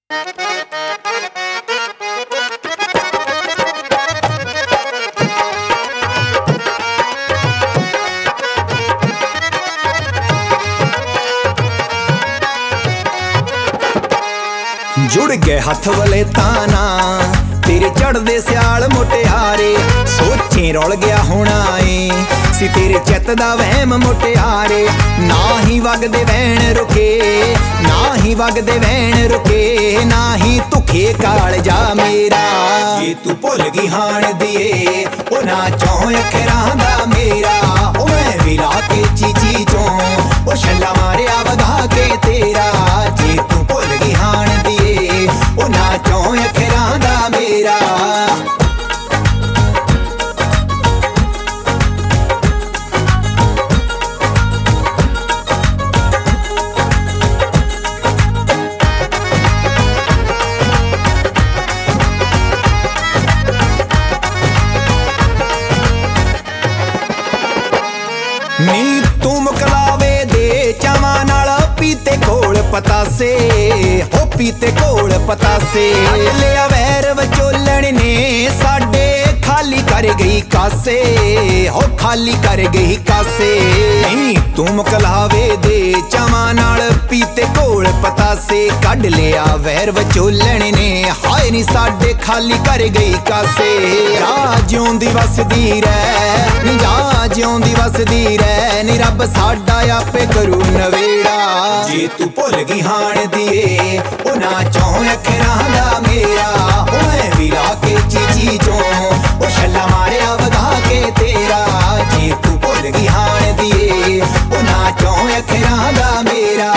जुड़ गए हथ वाले ताना तेरे चढ़दे सियाल मुटियारे सोचे रुल गया होना ए सी तेरे चित दा वहम मुटियारे ना ही वगदे वैण रुके ना ही वगदे वैण रुके ना ही धुखे काल जा मेरा जे तू भुल गई हाण दिए ओ ना चौं अखरां दा मेरा ओ मैं भी ला के चीची चों ओ छल्ला मारिया वधा के तेरा जे तू भुल गई हाण दिए ओ ना चौं अखरां दा मेरा नी तू मुकलावे दे चावां नाल पीते कोल पतासे हो पीते कोल पतासे लिया वैर विचोलण ने साडे खाली कर गई कासे हो खाली कर गई कासे नी तू मुकलावे दे चावां नाल पीते कोल पतासे कढ लिया वैर विचोलण ने हाय नी साडे खाली कर गई कासे राह जिउंदी वसदी रह नी जा जिउंदी वसदी रह नी रब साडा आपे करू नवेड़ा जे तू भुल गई हाण दिए ओ ना चौं अखरां दा मेरा ओ मैं भी ला के चीची चों ओ छल्ला मारिया वधा के तेरा जे तू भुल गई हाण दिए ओ ना चौं अखरां दा मेरा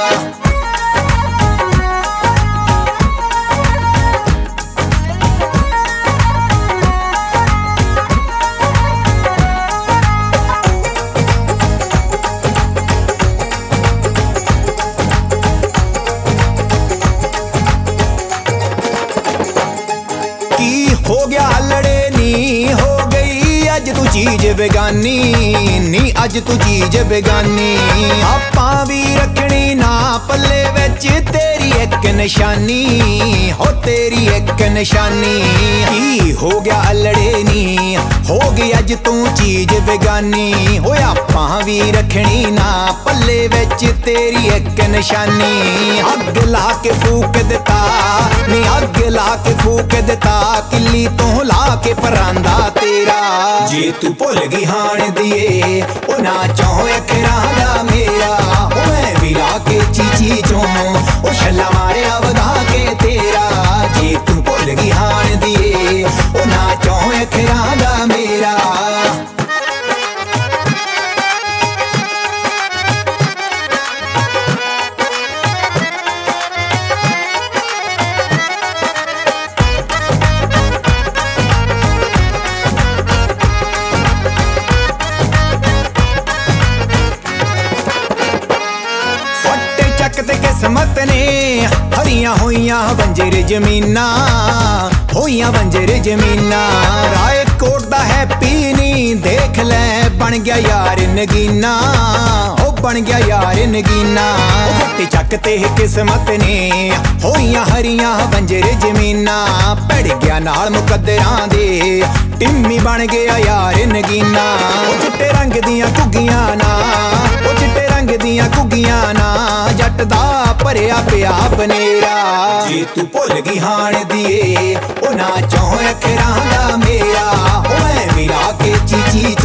हो गया लड़े नी हो गई अज तू चीज बेगानी नी अज तू चीज बेगानी आपां भी रखनी ना पल्ले विच तेरी एक निशानी हो तेरी एक निशानी की हो गया लड़े नी हो गई अज तू चीज बेगानी हो आपां भी रखनी ना पल्ले विच तेरी एक निशानी अग ला के फूक दिता नी अग ला के फूक दिता किल्ली तो ला के परांदा तेरा जे तू भुल गई हाण दिए ओ ना चौं अखरां दा मेरा ओ मैं भी ला के चीची चों ओ छल्ला मारिया वधा के तेरा जे तू भुल गई हाण दिए ओ ना चौं अखरां दा मेरा किस्मत ने हरियां होइयां बंजर जमीना होइयां बंजर जमीना राय कोट दा हैप्पी नी देख ले बन गया यार नगीना ओ बन गया यार नगीना फट्टे चक ते किस्मत ने होइयां हरियां बंजर जमीना पड़ गया नाल मुकद्दरां दे टिम्मी बन गया यार नगीना चिट्टे रंग दियां घुग्गियां ना ओ चिट्टे रंग दियां घुग्गियां ना जट दा भरिया पिया बनेरा जे तू भुल गई हाण दिए ओ ना चौं अखरां दा मेरा ओ मैं भी ला के चीची